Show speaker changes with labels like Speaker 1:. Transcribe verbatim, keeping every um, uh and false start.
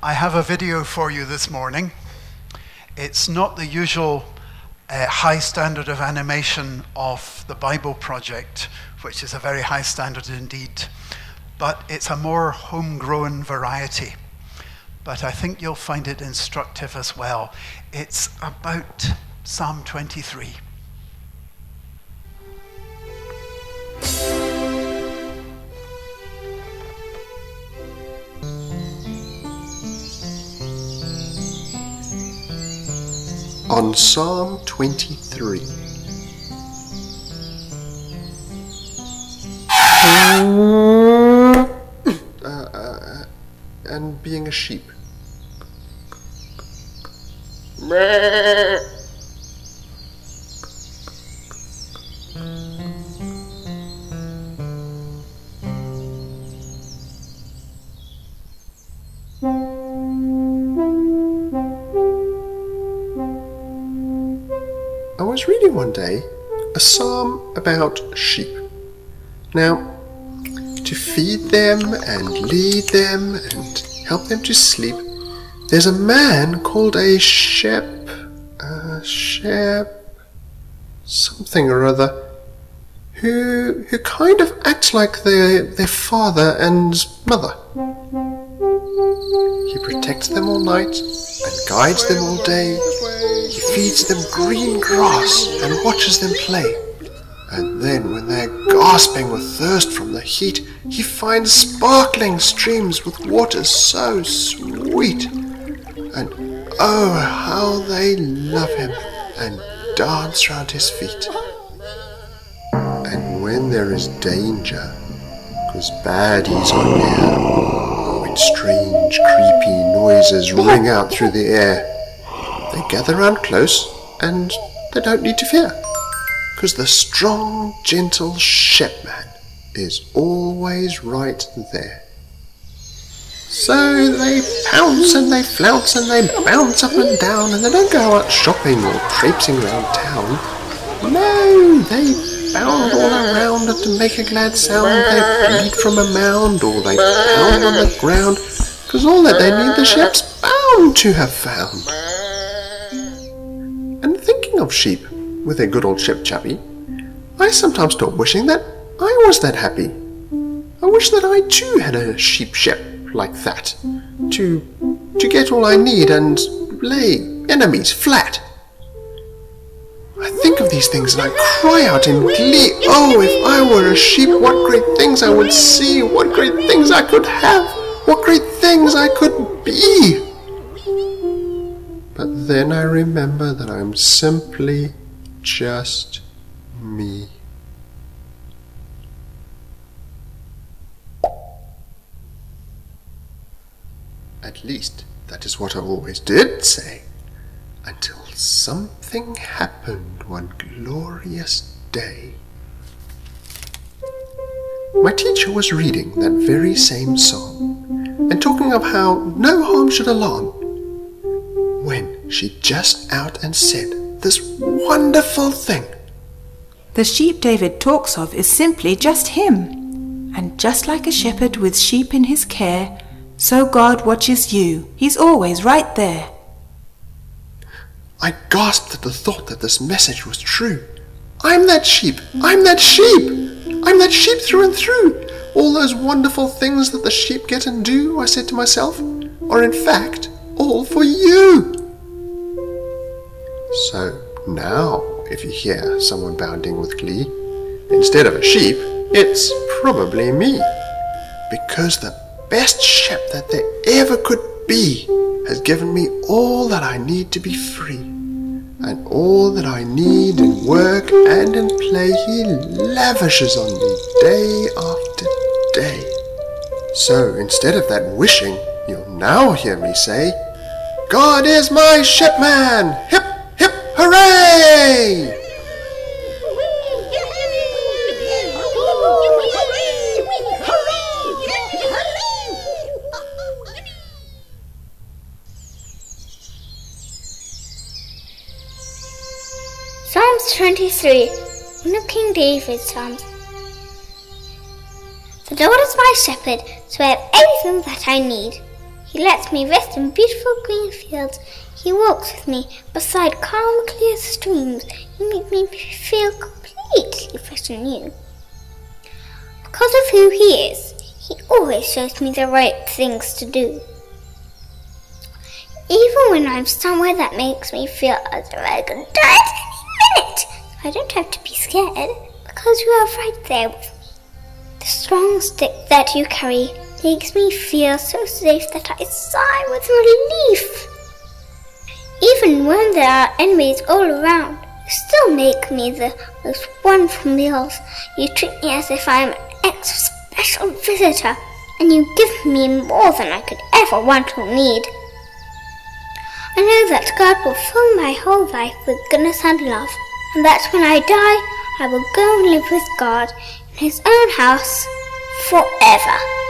Speaker 1: I have a video for you this morning. It's not the usual uh, high standard of animation of the Bible Project, which is a very high standard indeed, but it's a more homegrown variety. But I think you'll find it instructive as well. It's about Psalm twenty-three.
Speaker 2: On Psalm twenty-three. uh, uh, and being a sheep. I was reading one day a psalm about sheep. Now, to feed them and lead them and help them to sleep, there's a man called a shep, uh, shep, something or other, who who kind of acts like their their father and mother. He protects them all night and guides them all day. He feeds them green grass and watches them play. And then when they're gasping with thirst from the heat, he finds sparkling streams with water so sweet. And oh, how they love him and dance round his feet. And when there is danger, because baddies are near, when strange creepy noises ring out through the air, they gather round close and they don't need to fear, because the strong, gentle shepherd is always right there. So they pounce and they flounce and they bounce up and down, and they don't go out shopping or traipsing around town. No, they bound all around and to make a glad sound. They bleat from a mound or they pound on the ground, because all that they need the sheep's bound to have found. And thinking of sheep, with their good old shep chappy, I sometimes stop wishing that I was that happy. I wish that I too had a sheep shep like that, to to get all I need and lay enemies flat. I think of these things and I cry out in glee, oh, if I were a sheep, what great things I would see, what great things I could have, what great things I could be. But then I remember that I'm simply just me. At least, that is what I always did say, until something happened one glorious day. My teacher was reading that very same psalm, and talking of how no harm should alarm, when she just out and said this wonderful thing.
Speaker 3: The sheep David talks of is simply just him, and just like a shepherd with sheep in his care, so God watches you. He's always right there.
Speaker 2: I gasped at the thought that this message was true. I'm that sheep! I'm that sheep! I'm that sheep through and through! All those wonderful things that the sheep get and do, I said to myself, are in fact all for you. So now, if you hear someone bounding with glee, instead of a sheep, it's probably me. Because the best shep that there ever could be has given me all that I need to be free, and all that I need in work and in play he lavishes on me day after day. So instead of that wishing, you'll now hear me say, God is my shepman! Hip, hip, hooray!
Speaker 4: Psalms twenty-three, one of King David's Psalms. The Lord is my shepherd, so I have everything that I need. He lets me rest in beautiful green fields. He walks with me beside calm, clear streams. He makes me feel completely fresh and new. Because of who he is, he always shows me the right things to do. Even when I'm somewhere that makes me feel as if I could die at any minute, I don't have to be scared, because you are right there with me. The strong stick that you carry makes me feel so safe that I sigh with relief. Even when there are enemies all around, you still make me the most wonderful meals. You treat me as if I am an extra special visitor, and you give me more than I could ever want or need. I know that God will fill my whole life with goodness and love, and that when I die, I will go and live with God in his own house forever.